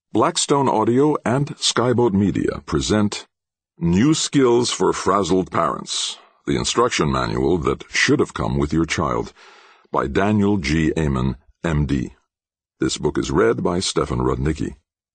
Blackstone Audio and Skyboat Media present New Skills for Frazzled Parents, the instruction manual that should have come with your child, by Daniel G. Amen, M.D. This book is read by Stefan Rudnicki.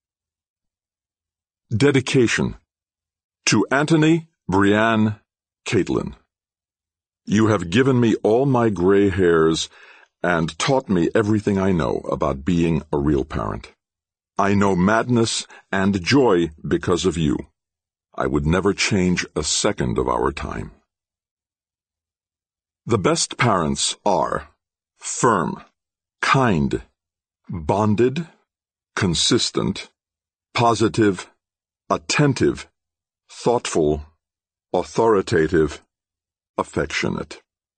Dedication to Anthony, Brianne, Caitlin. You have given me all my gray hairs and taught me everything I know about being a real parent. I know madness and joy because of you. I would never change a second of our time. The best parents are firm, kind, bonded, consistent, positive, attentive, thoughtful, authoritative, affectionate.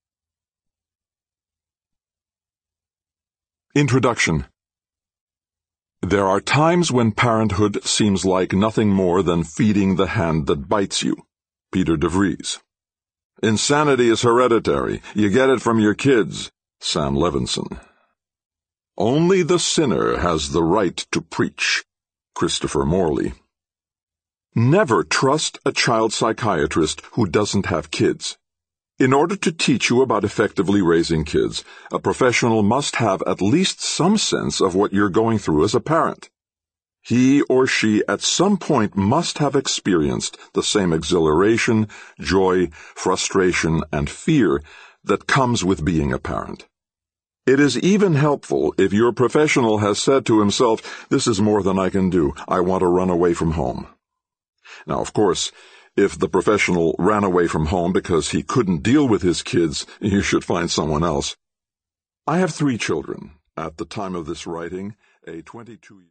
Introduction. There are times when parenthood seems like nothing more than feeding the hand that bites you. Peter de Vries. Insanity is hereditary. You get it from your kids. Sam Levinson. Only the sinner has the right to preach. Christopher Morley. Never trust a child psychiatrist who doesn't have kids. In order to teach you about effectively raising kids, a professional must have at least some sense of what you're going through as a parent. He or she at some point must have experienced the same exhilaration, joy, frustration, and fear that comes with being a parent. It is even helpful if your professional has said to himself, "This is more than I can do. I want to run away from home." Now, of course, if the professional ran away from home because he couldn't deal with his kids, you should find someone else. I have 3 children. At the time of this writing, a 22